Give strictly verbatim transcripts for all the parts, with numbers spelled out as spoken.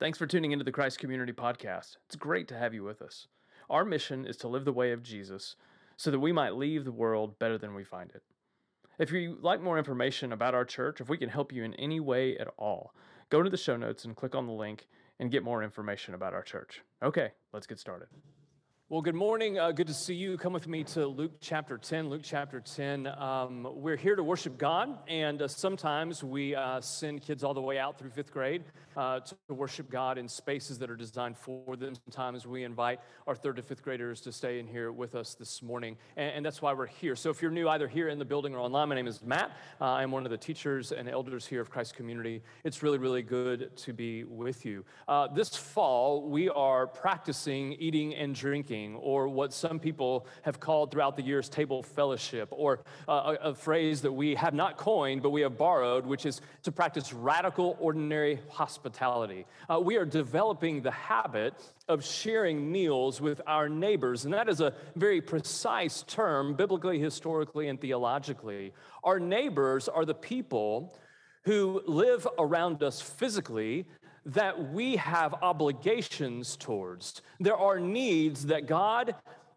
Thanks for tuning into the Christ Community Podcast. It's great to have you with us. Our mission is to live the way of Jesus so that we might leave the world better than we find it. If you'd like more information about our church, if we can help you in any way at all, go to the show notes and click on the link and get more information about our church. Okay, let's get started. Well, good morning. Uh, good to see you. Come with me to Luke chapter ten. Luke chapter ten. Um, we're here to worship God, and uh, sometimes we uh, send kids all the way out through fifth grade uh, to worship God in spaces that are designed for them. Sometimes we invite our third to fifth graders to stay in here with us this morning, and, and that's why we're here. So if you're new, either here in the building or online, my name is Matt. Uh, I'm one of the teachers and elders here of Christ Community. It's really, really good to be with you. Uh, this fall, we are practicing eating and drinking, or what some people have called throughout the years table fellowship, or uh, a, a phrase that we have not coined, but we have borrowed, which is to practice radical, ordinary hospitality. Uh, we are developing the habit of sharing meals with our neighbors, and that is a very precise term, biblically, historically, and theologically. Our neighbors are the people who live around us physically that we have obligations towards. There are needs that God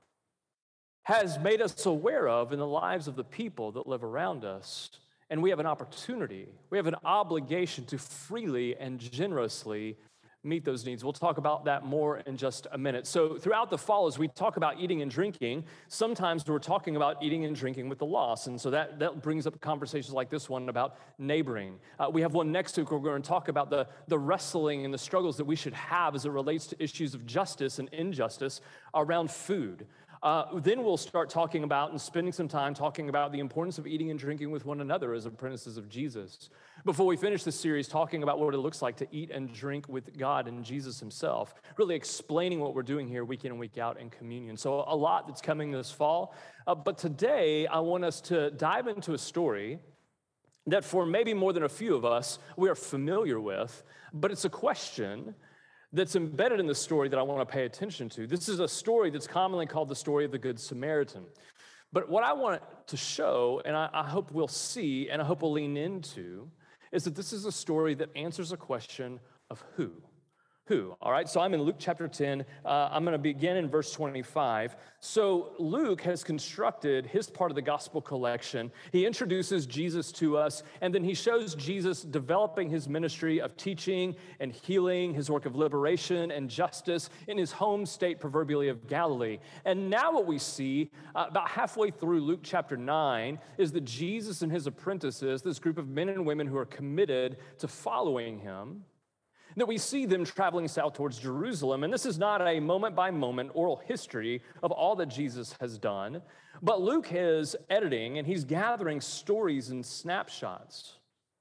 has made us aware of in the lives of the people that live around us, and we have an opportunity, we have an obligation to freely and generously meet those needs. We'll talk about that more in just a minute. So throughout the fall, as we talk about eating and drinking, sometimes we're talking about eating and drinking with the lost. And so that, that brings up conversations like this one about neighboring. Uh, we have one next week where we're going to talk about the, the wrestling and the struggles that we should have as it relates to issues of justice and injustice around food. Uh, then we'll start talking about and spending some time talking about the importance of eating and drinking with one another as apprentices of Jesus. Before we finish this series, talking about what it looks like to eat and drink with God and Jesus himself, really explaining what we're doing here week in and week out in communion. So a lot that's coming this fall. Uh, but today, I want us to dive into a story that for maybe more than a few of us, we are familiar with, but it's a question that's embedded in the story that I want to pay attention to. This is a story that's commonly called the story of the Good Samaritan. But what I want to show, and I, I hope we'll see, and I hope we'll lean into, is that this is a story that answers a question of who. Who, all right? So I'm in Luke chapter ten. Uh, I'm going to begin in verse twenty-five. So Luke has constructed his part of the gospel collection. He introduces Jesus to us, and then he shows Jesus developing his ministry of teaching and healing, his work of liberation and justice in his home state, proverbially, of Galilee. And now what we see, uh, about halfway through Luke chapter nine, is that Jesus and his apprentices, this group of men and women who are committed to following him, that we see them traveling south towards Jerusalem. And this is not a moment-by-moment oral history of all that Jesus has done, but Luke is editing and he's gathering stories and snapshots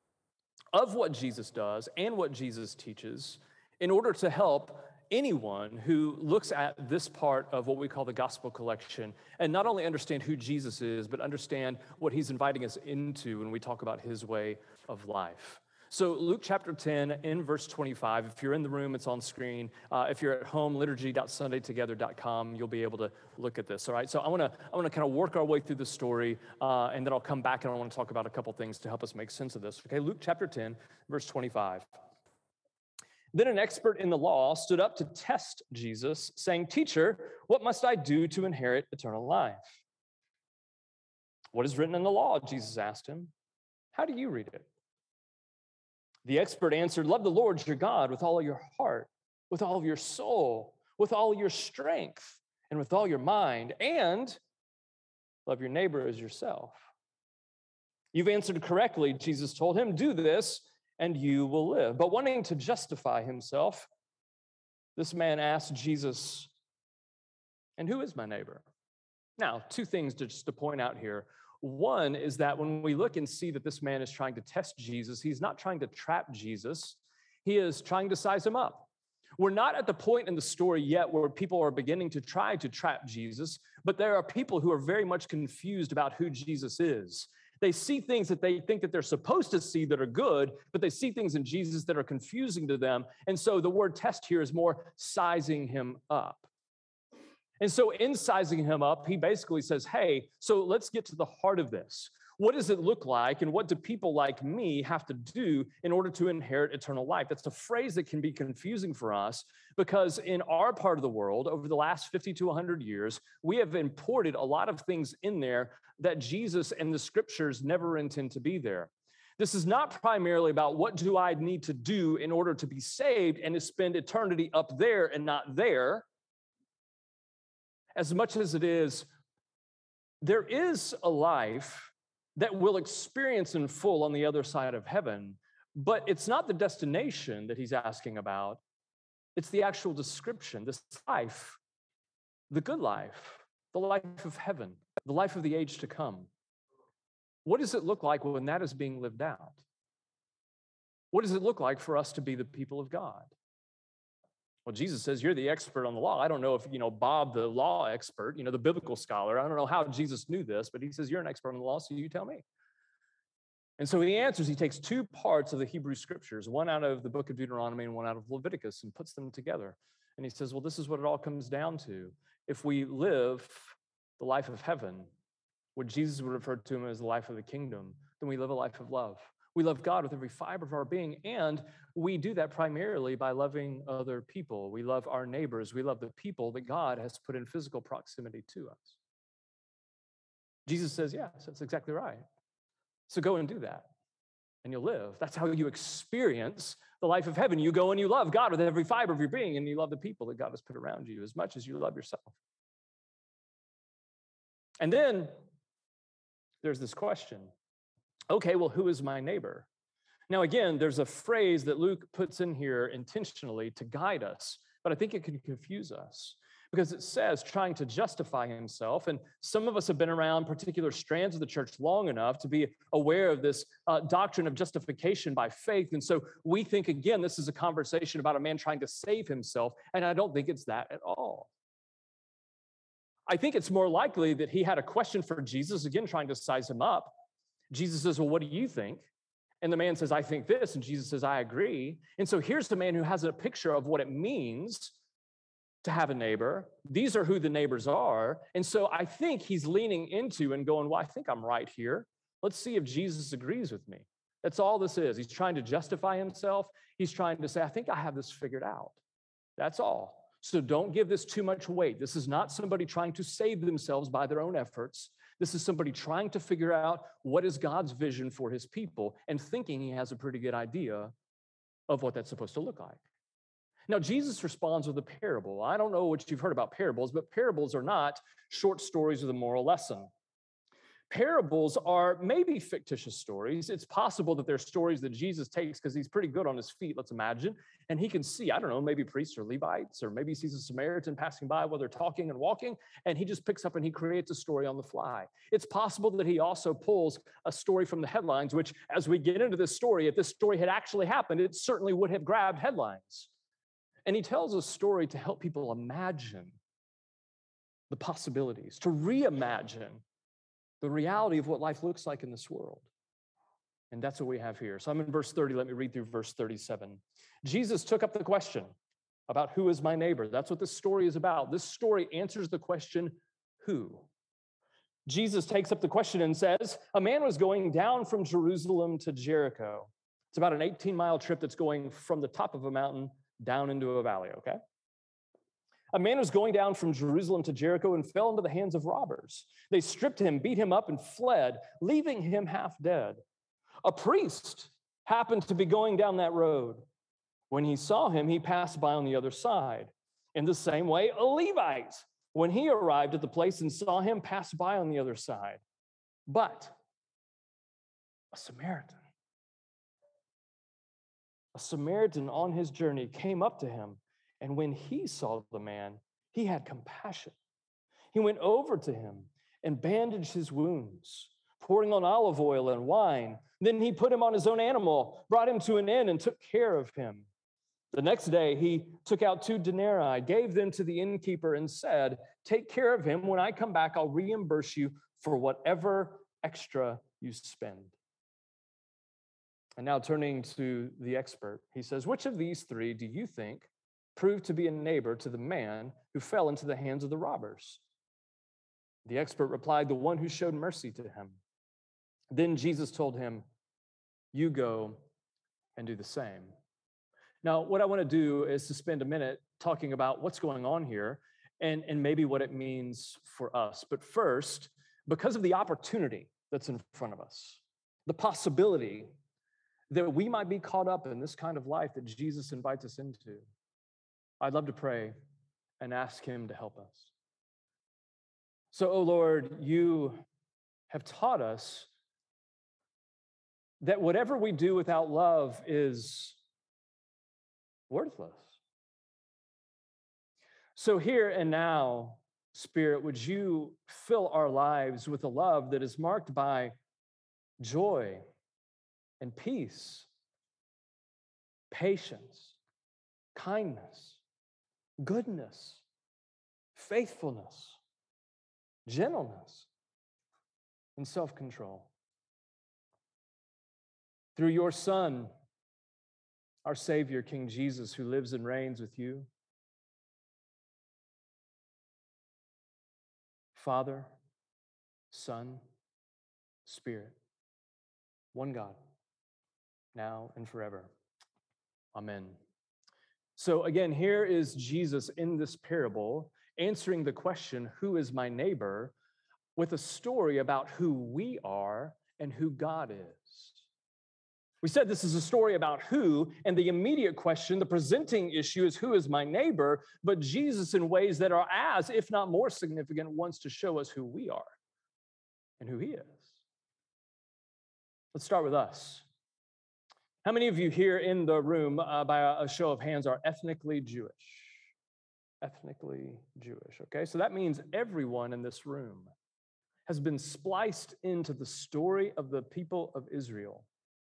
of what Jesus does and what Jesus teaches in order to help anyone who looks at this part of what we call the gospel collection and not only understand who Jesus is, but understand what he's inviting us into when we talk about his way of life. So Luke chapter ten, in verse twenty-five, if you're in the room, it's on screen. Uh, if you're at home, liturgy dot sunday together dot com, you'll be able to look at this, all right? So I want to I want to kind of work our way through the story, uh, and then I'll come back and I want to talk about a couple things to help us make sense of this. Okay, Luke chapter ten, verse twenty-five. Then an expert in the law stood up to test Jesus, saying, "Teacher, what must I do to inherit eternal life?" "What is written in the law?" Jesus asked him. "How do you read it?" The expert answered, "Love the Lord your God with all of your heart, with all of your soul, with all your strength, and with all your mind, and love your neighbor as yourself." "You've answered correctly," Jesus told him. "Do this, and you will live." But wanting to justify himself, this man asked Jesus, "And who is my neighbor?" Now, two things just to point out here. One is that when we look and see that this man is trying to test Jesus, he's not trying to trap Jesus. He is trying to size him up. We're not at the point in the story yet where people are beginning to try to trap Jesus, but there are people who are very much confused about who Jesus is. They see things that they think that they're supposed to see that are good, but they see things in Jesus that are confusing to them. And so the word test here is more sizing him up. And so in sizing him up, he basically says, hey, so let's get to the heart of this. What does it look like, and what do people like me have to do in order to inherit eternal life? That's a phrase that can be confusing for us because in our part of the world, over the last fifty to one hundred years, we have imported a lot of things in there that Jesus and the scriptures never intend to be there. This is not primarily about what do I need to do in order to be saved and to spend eternity up there and not there, as much as it is, there is a life that we'll experience in full on the other side of heaven, but it's not the destination that he's asking about. It's the actual description, this life, the good life, the life of heaven, the life of the age to come. What does it look like when that is being lived out? What does it look like for us to be the people of God? Well, Jesus says, you're the expert on the law. I don't know if, you know, Bob, the law expert, you know, the biblical scholar, I don't know how Jesus knew this, but he says, you're an expert on the law, so you tell me. And so he answers, he takes two parts of the Hebrew scriptures, one out of the book of Deuteronomy and one out of Leviticus, and puts them together. And he says, well, this is what it all comes down to. If we live the life of heaven, what Jesus would refer to him as the life of the kingdom, then we live a life of love. We love God with every fiber of our being, and we do that primarily by loving other people. We love our neighbors. We love the people that God has put in physical proximity to us. Jesus says, yes, that's exactly right. So go and do that, and you'll live. That's how you experience the life of heaven. You go and you love God with every fiber of your being, and you love the people that God has put around you as much as you love yourself. And then there's this question. Okay, well, who is my neighbor? Now, again, there's a phrase that Luke puts in here intentionally to guide us, but I think it can confuse us because it says trying to justify himself. And some of us have been around particular strands of the church long enough to be aware of this uh, doctrine of justification by faith. And so we think, again, this is a conversation about a man trying to save himself, and I don't think it's that at all. I think it's more likely that he had a question for Jesus, again, trying to size him up. Jesus says, well, what do you think? And the man says, I think this. And Jesus says, I agree. And so here's the man who has a picture of what it means to have a neighbor. These are who the neighbors are. And so I think he's leaning into and going, well, I think I'm right here. Let's see if Jesus agrees with me. That's all this is. He's trying to justify himself. He's trying to say, I think I have this figured out. That's all. So don't give this too much weight. This is not somebody trying to save themselves by their own efforts. This is somebody trying to figure out what is God's vision for his people and thinking he has a pretty good idea of what that's supposed to look like. Now, Jesus responds with a parable. I don't know what you've heard about parables, but parables are not short stories with a moral lesson. Parables are maybe fictitious stories. It's possible that they're stories that Jesus takes because he's pretty good on his feet, let's imagine, and he can see, I don't know, maybe priests or Levites, or maybe he sees a Samaritan passing by while they're talking and walking, and he just picks up and he creates a story on the fly. It's possible that he also pulls a story from the headlines, which, as we get into this story, if this story had actually happened, it certainly would have grabbed headlines. And he tells a story to help people imagine the possibilities, to reimagine the reality of what life looks like in this world. And that's what we have here. So I'm in verse thirty. Let me read through verse thirty-seven. Jesus took up the question about who is my neighbor. That's what this story is about. This story answers the question, who? Jesus takes up the question and says, a man was going down from Jerusalem to Jericho. It's about an eighteen-mile trip that's going from the top of a mountain down into a valley, okay? A man was going down from Jerusalem to Jericho and fell into the hands of robbers. They stripped him, beat him up, and fled, leaving him half dead. A priest happened to be going down that road. When he saw him, he passed by on the other side. In the same way, a Levite, when he arrived at the place and saw him, passed by on the other side. But a Samaritan, a Samaritan on his journey came up to him. And when he saw the man, he had compassion. He went over to him and bandaged his wounds, pouring on olive oil and wine. Then he put him on his own animal, brought him to an inn, and took care of him. The next day, he took out two denarii, gave them to the innkeeper, and said, take care of him. When I come back, I'll reimburse you for whatever extra you spend. And now turning to the expert, he says, which of these three do you think proved to be a neighbor to the man who fell into the hands of the robbers? The expert replied, the one who showed mercy to him. Then Jesus told him, you go and do the same. Now, what I want to do is to spend a minute talking about what's going on here and, and maybe what it means for us. But first, because of the opportunity that's in front of us, the possibility that we might be caught up in this kind of life that Jesus invites us into, I'd love to pray and ask him to help us. So, oh Lord, you have taught us that whatever we do without love is worthless. So here and now, Spirit, would you fill our lives with a love that is marked by joy and peace, patience, kindness, goodness, faithfulness, gentleness, and self-control. Through your Son, our Savior, King Jesus, who lives and reigns with you, Father, Son, Spirit, one God, now and forever. Amen. So again, here is Jesus in this parable answering the question, who is my neighbor, with a story about who we are and who God is. We said this is a story about who, and the immediate question, the presenting issue is who is my neighbor, but Jesus, in ways that are as, if not more significant, wants to show us who we are and who he is. Let's start with us. How many of you here in the room, uh, by a show of hands, are ethnically Jewish? Ethnically Jewish, okay? So that means everyone in this room has been spliced into the story of the people of Israel.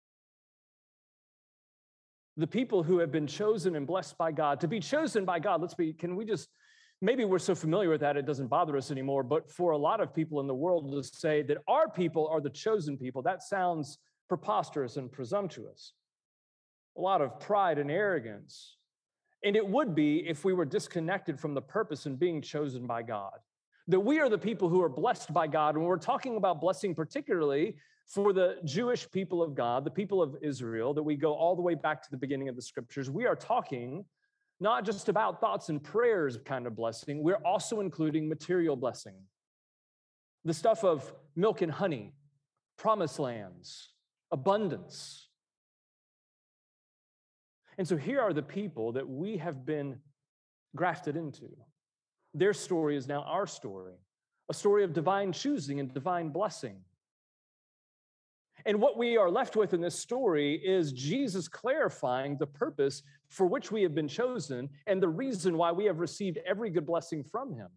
The people who have been chosen and blessed by God. To be chosen by God, let's be, can we just, maybe we're so familiar with that it doesn't bother us anymore, but for a lot of people in the world to say that our people are the chosen people, that sounds preposterous and presumptuous. A lot of pride and arrogance. And it would be if we were disconnected from the purpose in being chosen by God. That we are the people who are blessed by God. And we're talking about blessing particularly for the Jewish people of God, the people of Israel, that we go all the way back to the beginning of the scriptures. We are talking not just about thoughts and prayers kind of blessing, we're also including material blessing. The stuff of milk and honey, promised lands, abundance. And so here are the people that we have been grafted into. Their story is now our story, a story of divine choosing and divine blessing. And what we are left with in this story is Jesus clarifying the purpose for which we have been chosen and the reason why we have received every good blessing from him.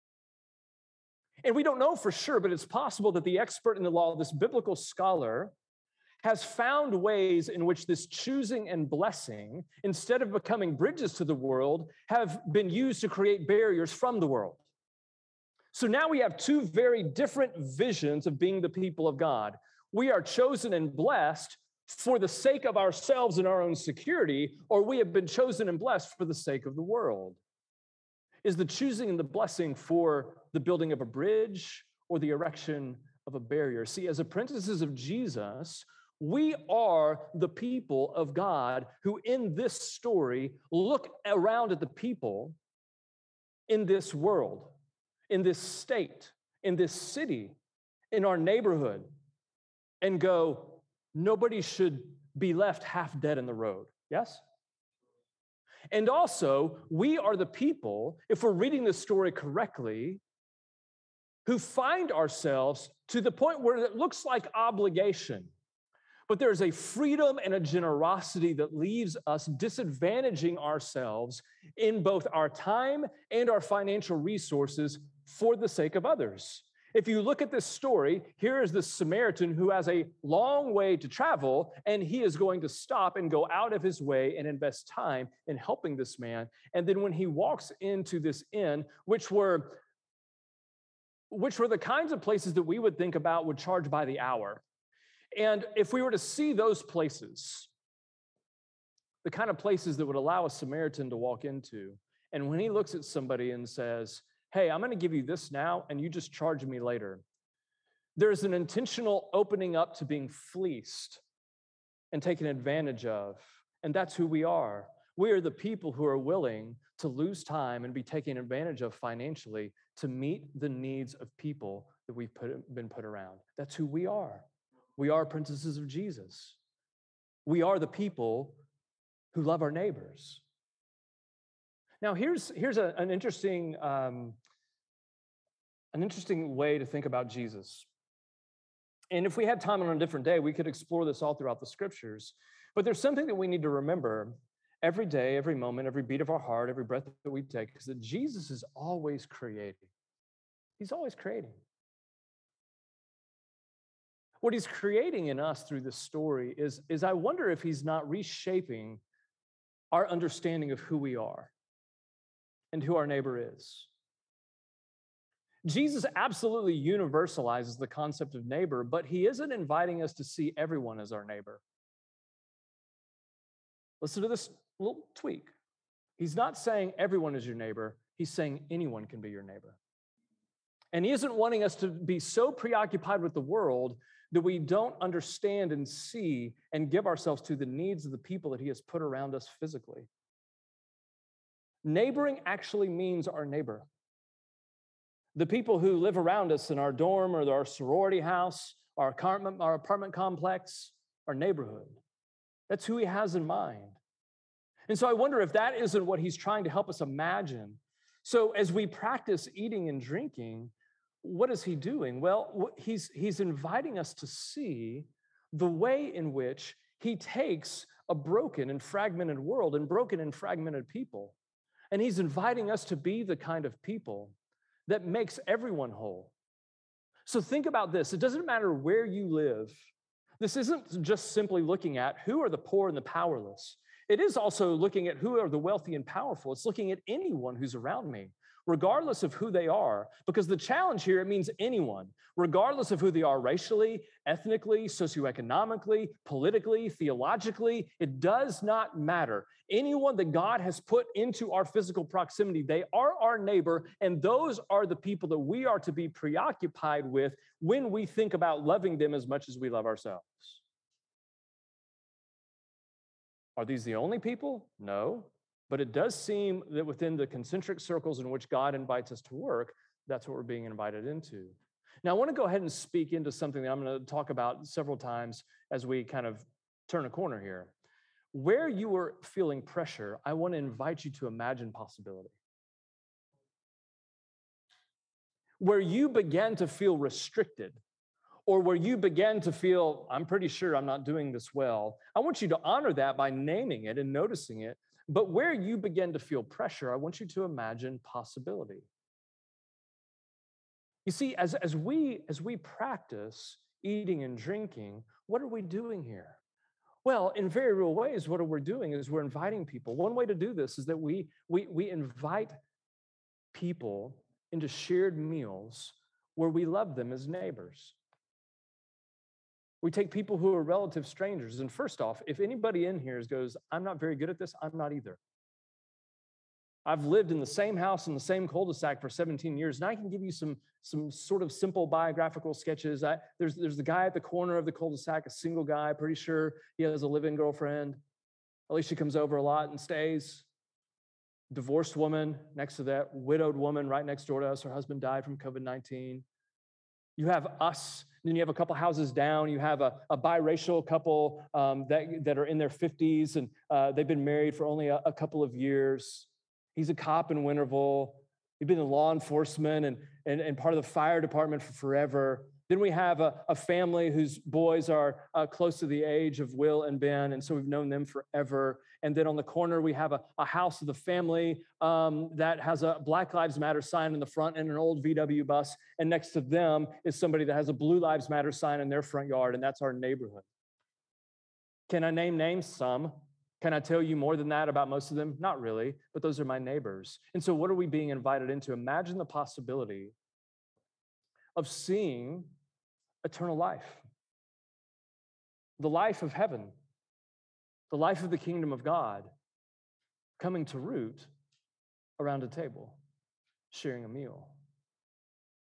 And we don't know for sure, but it's possible that the expert in the law, this biblical scholar, has found ways in which this choosing and blessing, instead of becoming bridges to the world, have been used to create barriers from the world. So now we have two very different visions of being the people of God. We are chosen and blessed for the sake of ourselves and our own security, or we have been chosen and blessed for the sake of the world. Is the choosing and the blessing for the building of a bridge or the erection of a barrier? See, as apprentices of Jesus, we are the people of God who in this story look around at the people in this world, in this state, in this city, in our neighborhood, and go, nobody should be left half dead in the road. Yes? And also, we are the people, if we're reading this story correctly, who find ourselves to the point where it looks like obligation. But there's a freedom and a generosity that leaves us disadvantaging ourselves in both our time and our financial resources for the sake of others. If you look at this story, here is this Samaritan who has a long way to travel, and he is going to stop and go out of his way and invest time in helping this man. And then when he walks into this inn, which were, which were the kinds of places that we would think about would charge by the hour. And if we were to see those places, the kind of places that would allow a Samaritan to walk into, and when he looks at somebody and says, hey, I'm going to give you this now, and you just charge me later. There's an intentional opening up to being fleeced and taken advantage of. And that's who we are. We are the people who are willing to lose time and be taken advantage of financially to meet the needs of people that we've put, been put around. That's who we are. We are apprentices of Jesus. We are the people who love our neighbors. Now, here's, here's a, an interesting, um, an interesting way to think about Jesus. And if we had time on a different day, we could explore this all throughout the scriptures. But there's something that we need to remember every day, every moment, every beat of our heart, every breath that we take, is that Jesus is always creating. He's always creating. What he's creating in us through this story is, is I wonder if he's not reshaping our understanding of who we are and who our neighbor is. Jesus absolutely universalizes the concept of neighbor, but he isn't inviting us to see everyone as our neighbor. Listen to this little tweak. He's not saying everyone is your neighbor. He's saying anyone can be your neighbor. And he isn't wanting us to be so preoccupied with the world that we don't understand and see and give ourselves to the needs of the people that he has put around us physically. Neighboring actually means our neighbor. The people who live around us in our dorm or our sorority house, our apartment, our apartment complex, our neighborhood. That's who he has in mind. And so I wonder if that isn't what he's trying to help us imagine. So as we practice eating and drinking, what is he doing? Well, he's, he's inviting us to see the way in which he takes a broken and fragmented world and broken and fragmented people. And he's inviting us to be the kind of people that makes everyone whole. So think about this. It doesn't matter where you live. This isn't just simply looking at who are the poor and the powerless. It is also looking at who are the wealthy and powerful. It's looking at anyone who's around me, regardless of who they are, because the challenge here, it means anyone, regardless of who they are racially, ethnically, socioeconomically, politically, theologically. It does not matter. Anyone that God has put into our physical proximity, they are our neighbor, and those are the people that we are to be preoccupied with when we think about loving them as much as we love ourselves. Are these the only people? No. But it does seem that within the concentric circles in which God invites us to work, that's what we're being invited into. Now, I want to go ahead and speak into something that I'm going to talk about several times as we kind of turn a corner here. Where you are feeling pressure, I want to invite you to imagine possibility. Where you begin to feel restricted, or where you begin to feel, I'm pretty sure I'm not doing this well, I want you to honor that by naming it and noticing it. But where you begin to feel pressure, I want you to imagine possibility. You see, as, as, we, as we practice eating and drinking, what are we doing here? Well, in very real ways, what we're doing is we're inviting people. One way to do this is that we, we, we invite people into shared meals where we love them as neighbors. We take people who are relative strangers. And first off, if anybody in here goes, I'm not very good at this, I'm not either. I've lived in the same house in the same cul-de-sac for seventeen years, and I can give you some, some sort of simple biographical sketches. I, there's, there's the guy at the corner of the cul-de-sac, a single guy, pretty sure he has a live-in girlfriend. At least she comes over a lot and stays. Divorced woman next to that, widowed woman right next door to us. Her husband died from covid nineteen. You have us, and then you have a couple houses down. You have a, a biracial couple um, that, that are in their fifties, and uh, they've been married for only a, a couple of years. He's a cop in Winterville. He's been in law enforcement and, and, and part of the fire department for forever. Then we have a, a family whose boys are uh, close to the age of Will and Ben, and so we've known them forever. And then on the corner, we have a, a house of the family um, that has a Black Lives Matter sign in the front and an old V W bus. And next to them is somebody that has a Blue Lives Matter sign in their front yard, and that's our neighborhood. Can I name names? Some. Can I tell you more than that about most of them? Not really, but those are my neighbors. And so what are we being invited into? Imagine the possibility of seeing eternal life, the life of heaven, the life of the kingdom of God coming to root around a table, sharing a meal.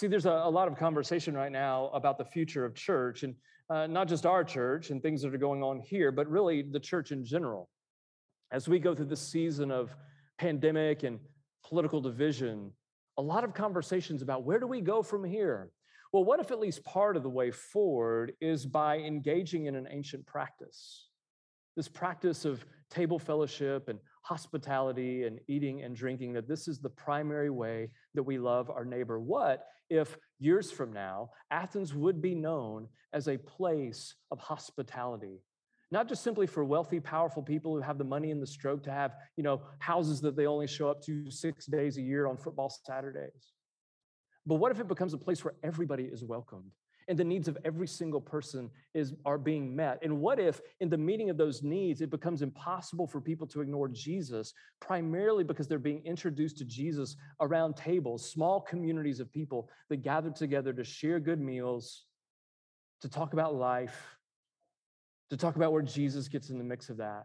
See, there's a, a lot of conversation right now about the future of church, and uh, not just our church and things that are going on here, but really the church in general. As we go through this season of pandemic and political division, a lot of conversations about where do we go from here? Well, what if at least part of the way forward is by engaging in an ancient practice? This practice of table fellowship and hospitality and eating and drinking, that this is the primary way that we love our neighbor. What if years from now, Athens would be known as a place of hospitality? Not just simply for wealthy, powerful people who have the money and the stroke to have, you know, houses that they only show up to six days a year on football Saturdays. But what if it becomes a place where everybody is welcomed and the needs of every single person is, are being met? And what if in the meeting of those needs, it becomes impossible for people to ignore Jesus, primarily because they're being introduced to Jesus around tables, small communities of people that gather together to share good meals, to talk about life, to talk about where Jesus gets in the mix of that.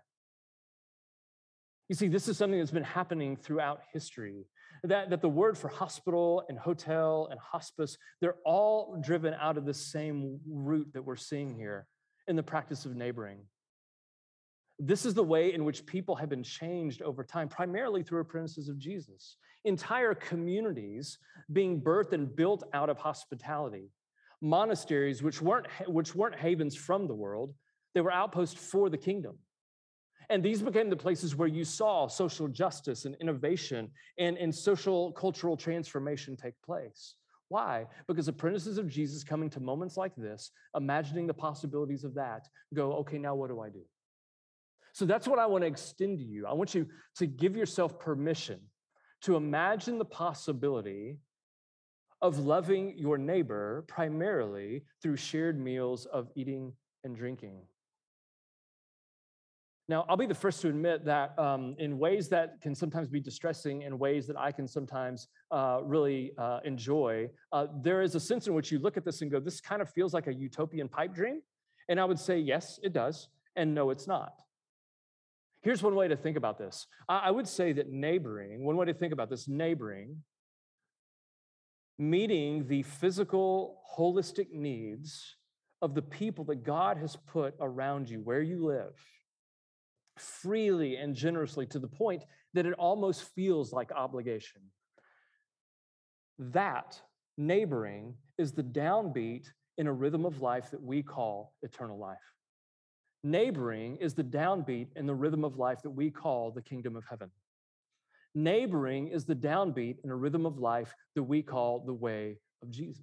You see, this is something that's been happening throughout history, that, that the word for hospital and hotel and hospice, they're all driven out of the same root that we're seeing here in the practice of neighboring. This is the way in which people have been changed over time, primarily through apprentices of Jesus. Entire communities being birthed and built out of hospitality. Monasteries, which weren't, which weren't havens from the world, they were outposts for the kingdom. And these became the places where you saw social justice and innovation and, and social cultural transformation take place. Why? Because apprentices of Jesus coming to moments like this, imagining the possibilities of that, go, okay, now what do I do? So that's what I want to extend to you. I want you to give yourself permission to imagine the possibility of loving your neighbor primarily through shared meals of eating and drinking. Now, I'll be the first to admit that um, in ways that can sometimes be distressing and ways that I can sometimes uh, really uh, enjoy, uh, there is a sense in which you look at this and go, this kind of feels like a utopian pipe dream. And I would say, yes, it does, and no, it's not. Here's one way to think about this. I, I would say that neighboring, one way to think about this, neighboring, meeting the physical, holistic needs of the people that God has put around you, where you live, freely and generously to the point that it almost feels like obligation. That neighboring is the downbeat in a rhythm of life that we call eternal life. Neighboring is the downbeat in the rhythm of life that we call the kingdom of heaven. Neighboring is the downbeat in a rhythm of life that we call the way of Jesus.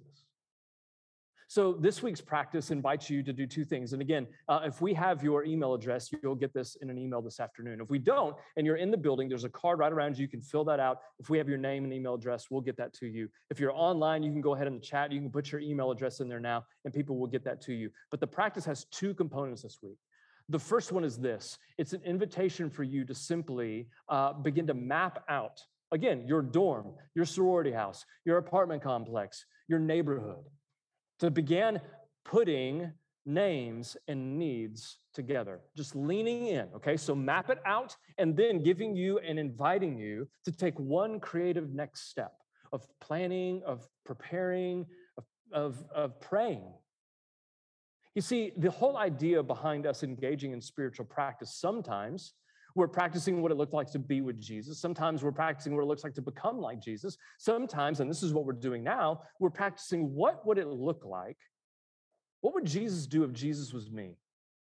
So this week's practice invites you to do two things. And again, uh, if we have your email address, you'll get this in an email this afternoon. If we don't, and you're in the building, there's a card right around you. You can fill that out. If we have your name and email address, we'll get that to you. If you're online, you can go ahead in the chat. You can put your email address in there now, and people will get that to you. But the practice has two components this week. The first one is this. It's an invitation for you to simply uh, begin to map out, again, your dorm, your sorority house, your apartment complex, your neighborhood, to begin putting names and needs together, just leaning in, okay? So map it out and then giving you and inviting you to take one creative next step of planning, of preparing, of, of, of praying. You see, the whole idea behind us engaging in spiritual practice, sometimes we're practicing what it looked like to be with Jesus. Sometimes we're practicing what it looks like to become like Jesus. Sometimes, and this is what we're doing now, we're practicing what would it look like? What would Jesus do if Jesus was me?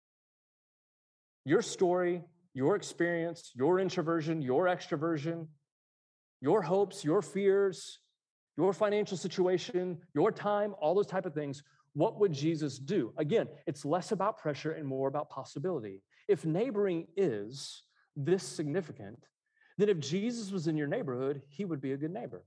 Your story, your experience, your introversion, your extroversion, your hopes, your fears, your financial situation, your time, all those type of things. What would Jesus do? Again, it's less about pressure and more about possibility. If neighboring is this significant, then if Jesus was in your neighborhood, he would be a good neighbor.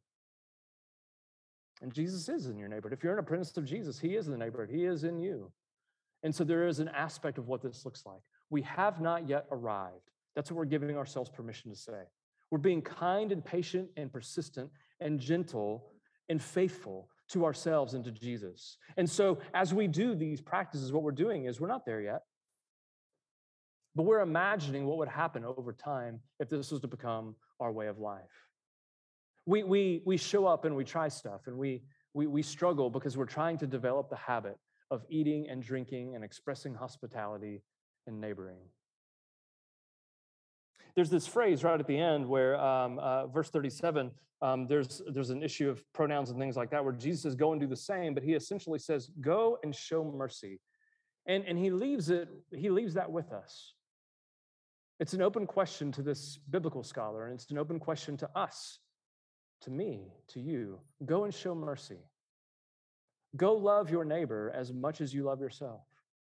And Jesus is in your neighborhood. If you're an apprentice of Jesus, he is in the neighborhood. He is in you. And so there is an aspect of what this looks like. We have not yet arrived. That's what we're giving ourselves permission to say. We're being kind and patient and persistent and gentle and faithful to ourselves and to Jesus. And so as we do these practices, what we're doing is we're not there yet, but we're imagining what would happen over time if this was to become our way of life. We, we, we show up and we try stuff, and we, We, we struggle because we're trying to develop the habit of eating and drinking and expressing hospitality and neighboring. There's this phrase right at the end where um, uh, verse thirty-seven, um, there's, there's an issue of pronouns and things like that where Jesus says, go and do the same, but he essentially says, go and show mercy. And, and he leaves it, he leaves that with us. It's an open question to this biblical scholar, and it's an open question to us, to me, to you. Go and show mercy. Go love your neighbor as much as you love yourself.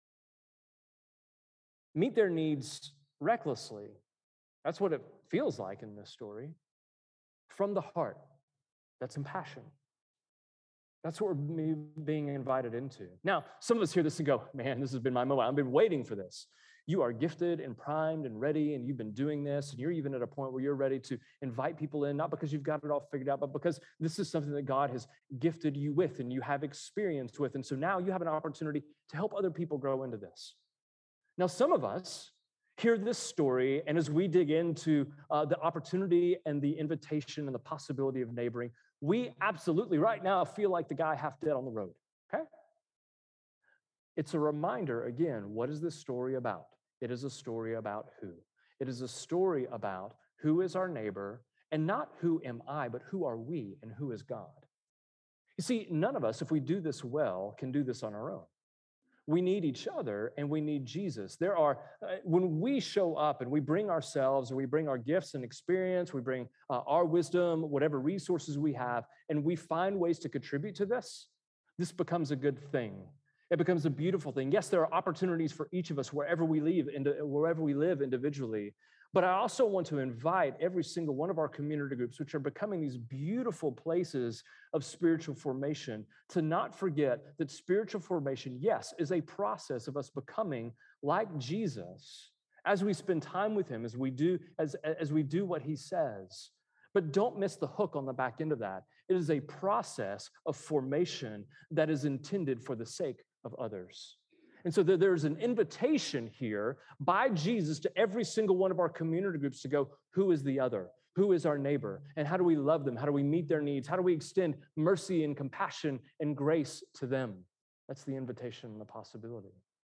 Meet their needs recklessly. That's what it feels like in this story. From the heart. That's impassion. That's what we're being invited into. Now, some of us hear this and go, man, this has been my moment. I've been waiting for this. You are gifted and primed and ready, and you've been doing this, and you're even at a point where you're ready to invite people in, not because you've got it all figured out, but because this is something that God has gifted you with and you have experience with. And so now you have an opportunity to help other people grow into this. Now, some of us hear this story, and as we dig into uh, the opportunity and the invitation and the possibility of neighboring, we absolutely right now feel like the guy half dead on the road, okay? It's a reminder, again, what is this story about? It is a story about who? It is a story about who is our neighbor, and not who am I, but who are we and who is God? You see, none of us, if we do this well, can do this on our own. We need each other and we need Jesus. There are, uh, when we show up and we bring ourselves, or we bring our gifts and experience, we bring uh, our wisdom, whatever resources we have, and we find ways to contribute to this, this becomes a good thing. It becomes a beautiful thing. Yes, there are opportunities for each of us wherever we live, wherever we live individually. But I also want to invite every single one of our community groups, which are becoming these beautiful places of spiritual formation, to not forget that spiritual formation, yes, is a process of us becoming like Jesus as we spend time with him, as we do, as, as we do what he says. But don't miss the hook on the back end of that. It is a process of formation that is intended for the sake of others. And so there's an invitation here by Jesus to every single one of our community groups to go, who is the other? Who is our neighbor? And how do we love them? How do we meet their needs? How do we extend mercy and compassion and grace to them? That's the invitation and the possibility.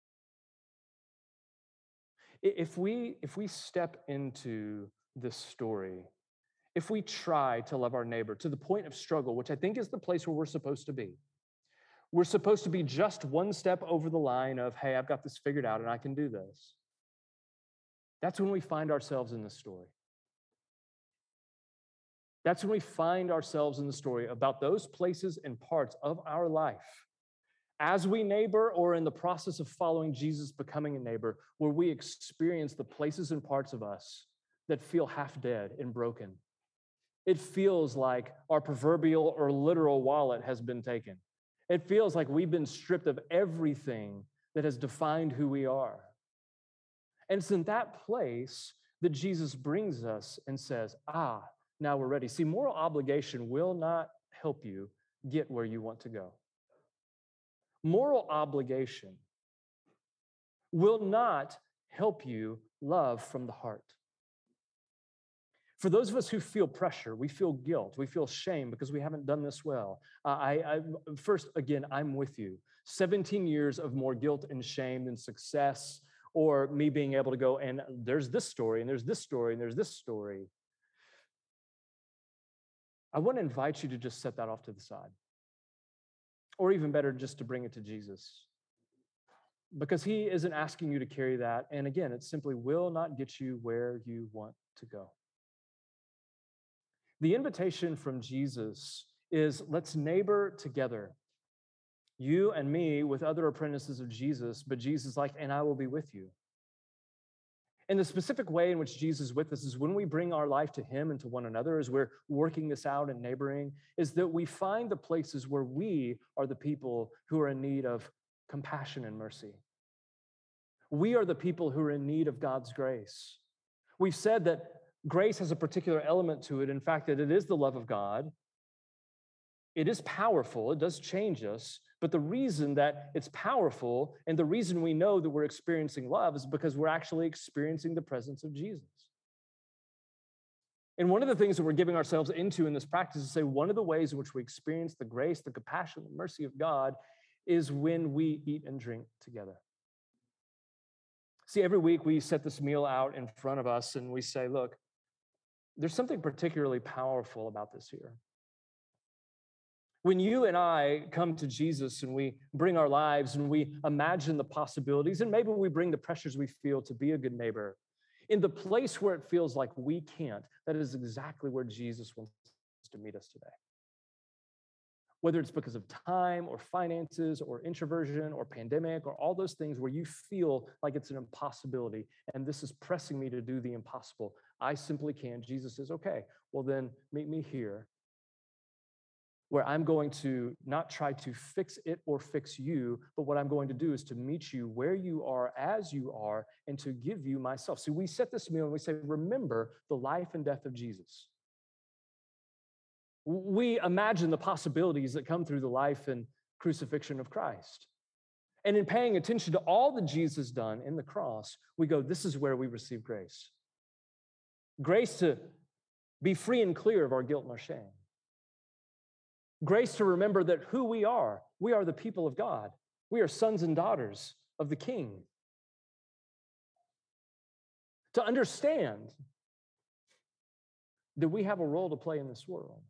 If we, if we step into this story, if we try to love our neighbor to the point of struggle, which I think is the place where we're supposed to be, we're supposed to be just one step over the line of, hey, I've got this figured out and I can do this. That's when we find ourselves in the story. That's when we find ourselves in the story about those places and parts of our life as we neighbor or in the process of following Jesus, becoming a neighbor, where we experience the places and parts of us that feel half dead and broken. It feels like our proverbial or literal wallet has been taken. It feels like we've been stripped of everything that has defined who we are. And it's in that place that Jesus brings us and says, ah, now we're ready. See, moral obligation will not help you get where you want to go. Moral obligation will not help you love from the heart. For those of us who feel pressure, we feel guilt, we feel shame because we haven't done this well. Uh, I, I first, again, I'm with you. seventeen years of more guilt and shame than success, or me being able to go, and there's this story, and there's this story, and there's this story. I want to invite you to just set that off to the side. Or even better, just to bring it to Jesus. Because he isn't asking you to carry that. And again, it simply will not get you where you want to go. The invitation from Jesus is, let's neighbor together. You and me with other apprentices of Jesus, but Jesus is like, and I will be with you. And the specific way in which Jesus is with us is when we bring our life to him and to one another, as we're working this out and neighboring, is that we find the places where we are the people who are in need of compassion and mercy. We are the people who are in need of God's grace. We've said that grace has a particular element to it. In fact, that it is the love of God. It is powerful. It does change us. But the reason that it's powerful and the reason we know that we're experiencing love is because we're actually experiencing the presence of Jesus. And one of the things that we're giving ourselves into in this practice is to say one of the ways in which we experience the grace, the compassion, the mercy of God is when we eat and drink together. See, every week we set this meal out in front of us and we say, look, there's something particularly powerful about this here. When you and I come to Jesus and we bring our lives and we imagine the possibilities, and maybe we bring the pressures we feel to be a good neighbor, in the place where it feels like we can't, that is exactly where Jesus wants to meet us today. Whether it's because of time or finances or introversion or pandemic or all those things where you feel like it's an impossibility and this is pressing me to do the impossible, I simply can't. Jesus says, okay, well then meet me here, where I'm going to not try to fix it or fix you, but what I'm going to do is to meet you where you are as you are and to give you myself. So we set this meal and we say, remember the life and death of Jesus. We imagine the possibilities that come through the life and crucifixion of Christ. And in paying attention to all that Jesus done in the cross, we go, this is where we receive grace. Grace to be free and clear of our guilt and our shame. Grace to remember that who we are, we are the people of God. We are sons and daughters of the King. To understand that we have a role to play in this world.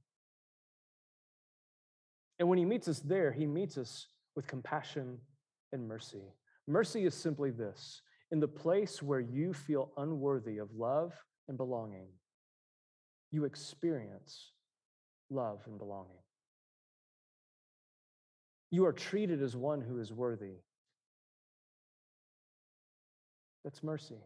And when he meets us there, he meets us with compassion and mercy. Mercy is simply this: in the place where you feel unworthy of love and belonging, you experience love and belonging. You are treated as one who is worthy. That's mercy.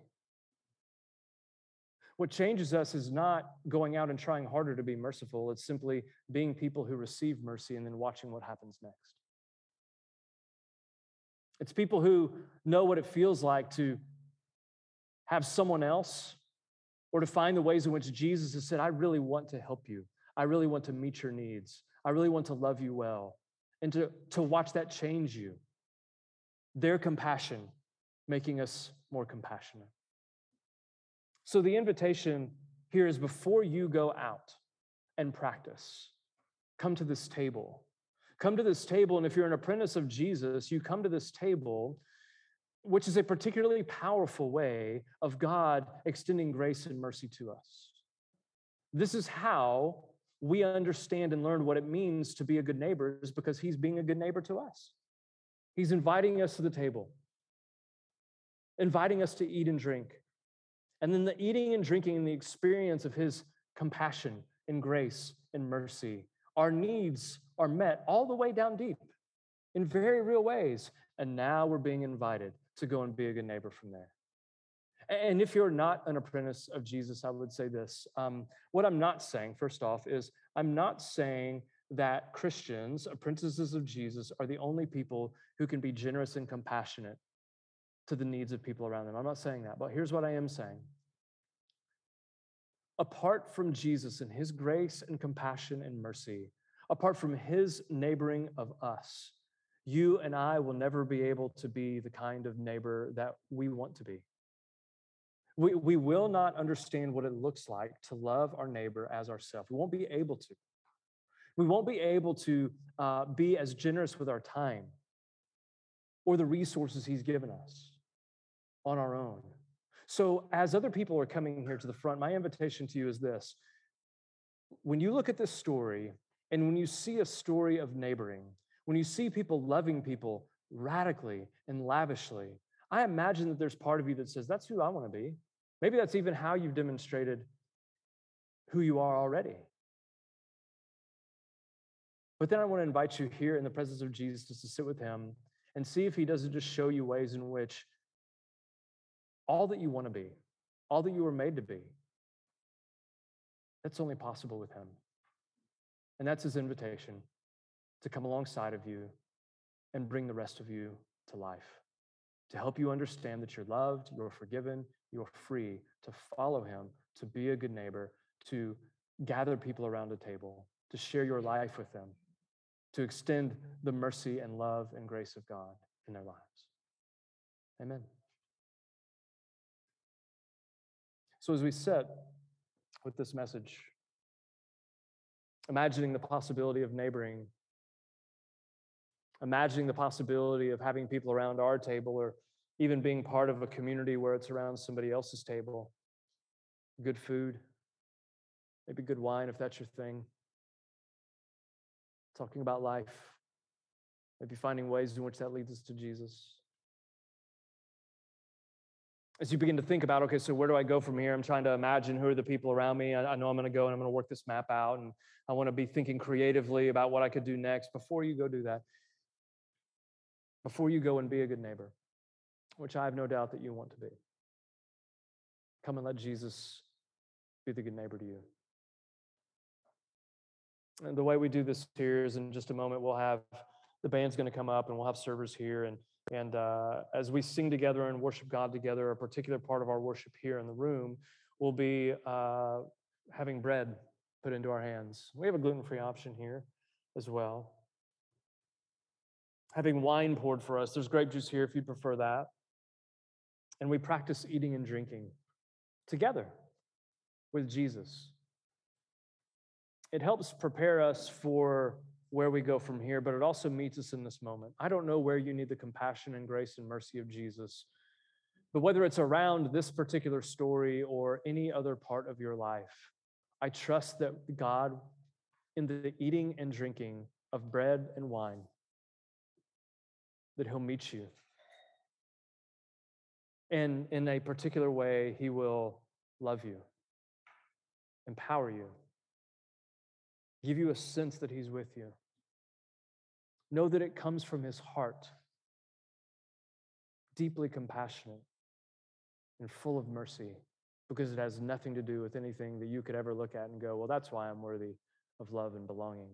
What changes us is not going out and trying harder to be merciful. It's simply being people who receive mercy and then watching what happens next. It's people who know what it feels like to have someone else or to find the ways in which Jesus has said, I really want to help you. I really want to meet your needs. I really want to love you well. And to, to watch that change you. Their compassion making us more compassionate. So the invitation here is, before you go out and practice, come to this table. Come to this table, and if you're an apprentice of Jesus, you come to this table, which is a particularly powerful way of God extending grace and mercy to us. This is how we understand and learn what it means to be a good neighbor, is because he's being a good neighbor to us. He's inviting us to the table, inviting us to eat and drink. And then the eating and drinking and the experience of his compassion and grace and mercy. Our needs are met all the way down deep in very real ways. And now we're being invited to go and be a good neighbor from there. And if you're not an apprentice of Jesus, I would say this. Um, what I'm not saying, first off, is I'm not saying that Christians, apprentices of Jesus, are the only people who can be generous and compassionate to the needs of people around them. I'm not saying that, but here's what I am saying. Apart from Jesus and his grace and compassion and mercy, apart from his neighboring of us, you and I will never be able to be the kind of neighbor that we want to be. We, we will not understand what it looks like to love our neighbor as ourselves. We won't be able to. We won't be able to uh, be as generous with our time or the resources he's given us on our own. So as other people are coming here to the front, my invitation to you is this. When you look at this story, and when you see a story of neighboring, when you see people loving people radically and lavishly, I imagine that there's part of you that says, that's who I want to be. Maybe that's even how you've demonstrated who you are already. But then I want to invite you here in the presence of Jesus just to sit with him and see if he doesn't just show you ways in which all that you want to be, all that you were made to be, that's only possible with him. And that's his invitation to come alongside of you and bring the rest of you to life, to help you understand that you're loved, you're forgiven, you're free to follow him, to be a good neighbor, to gather people around a table, to share your life with them, to extend the mercy and love and grace of God in their lives. Amen. So as we sit, with this message, imagining the possibility of neighboring, imagining the possibility of having people around our table, or even being part of a community where it's around somebody else's table. Good food, maybe good wine if that's your thing. Talking about life, maybe finding ways in which that leads us to Jesus. As you begin to think about, okay, so where do I go from here? I'm trying to imagine who are the people around me. I, I know I'm going to go and I'm going to work this map out, and I want to be thinking creatively about what I could do next. Before you go do that, before you go and be a good neighbor, which I have no doubt that you want to be, come and let Jesus be the good neighbor to you. And the way we do this here is in just a moment, we'll have the band's going to come up and we'll have servers here. And, and uh, as we sing together and worship God together, a particular part of our worship here in the room will be uh, having bread put into our hands. We have a gluten-free option here as well. Having wine poured for us. There's grape juice here if you prefer that. And we practice eating and drinking together with Jesus. It helps prepare us for where we go from here, but it also meets us in this moment. I don't know where you need the compassion and grace and mercy of Jesus, but whether it's around this particular story or any other part of your life, I trust that God, in the eating and drinking of bread and wine, that he'll meet you. And in a particular way, he will love you, empower you, give you a sense that he's with you. Know that it comes from his heart, deeply compassionate and full of mercy, because it has nothing to do with anything that you could ever look at and go, well, that's why I'm worthy of love and belonging.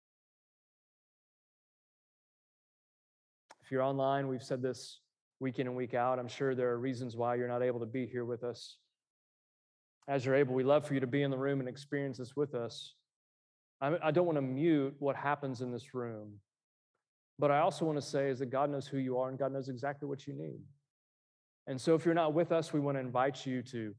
If you're online, we've said this week in and week out. I'm sure there are reasons why you're not able to be here with us. As you're able, we'd love for you to be in the room and experience this with us. I don't want to mute what happens in this room, but I also want to say is that God knows who you are and God knows exactly what you need. And so if you're not with us, we want to invite you to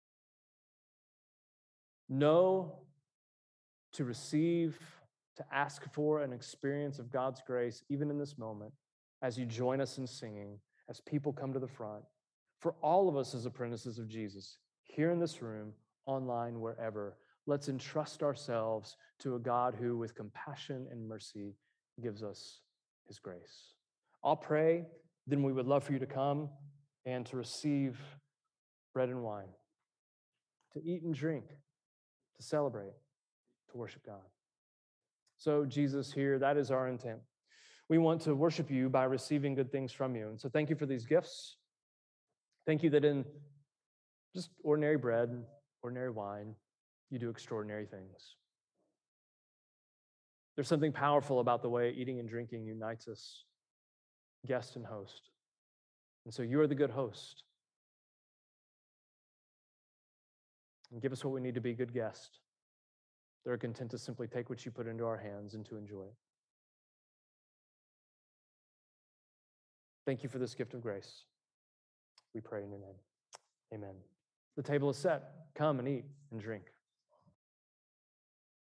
know, to receive, to ask for an experience of God's grace, even in this moment, as you join us in singing, as people come to the front, for all of us as apprentices of Jesus, here in this room, online, wherever. Let's entrust ourselves to a God who, with compassion and mercy, gives us his grace. I'll pray, then we would love for you to come and to receive bread and wine, to eat and drink, to celebrate, to worship God. So, Jesus, here, that is our intent. We want to worship you by receiving good things from you. And so thank you for these gifts. Thank you that in just ordinary bread, ordinary wine, you do extraordinary things. There's something powerful about the way eating and drinking unites us, guest and host. And so you are the good host. And give us what we need to be good guests that are content to simply take what you put into our hands and to enjoy it. Thank you for this gift of grace. We pray in your name. Amen. The table is set. Come and eat and drink.